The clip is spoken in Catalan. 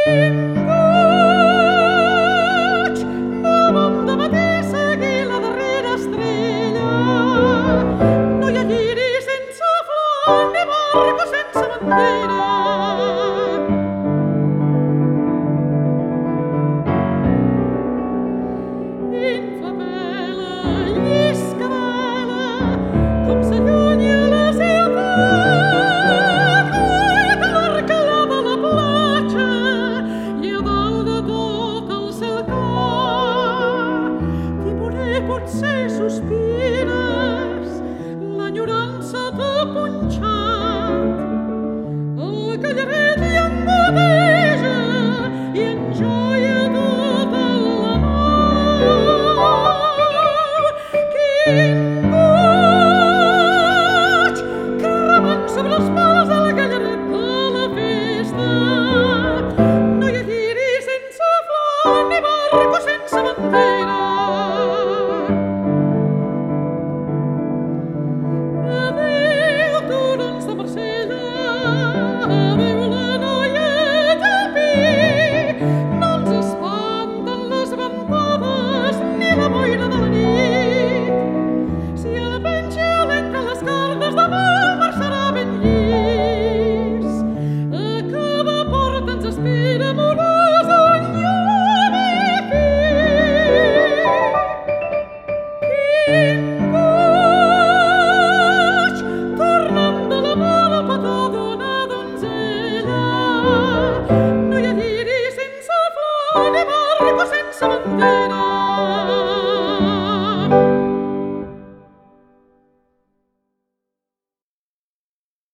Vinguts, damunt de matí seguir la darrera estrella. No hi ha lliri sense flor ni barca sense bandera. Infla vela, llisca vela, com s'allunya la ciutat. Guaita l'arcada a la platja i a dalt de tot el cel clar. Timoner, potser sospires, l'enyorança t'ha punxat. El callaret llengoteja i enjoia tota la nau. Quin goig, cremant sobre els pals del callaret de la festa. No hi ha lliri sense flor ni barco sense bandera. Adéu, turons de Marsella, adéu la noia de Pi. No ens espanten les ventades ni la boira de la nit. Si el penja entre les cordes demà el mar serà ben llis. A cada porta ens espera amorós un llum i fi. Quin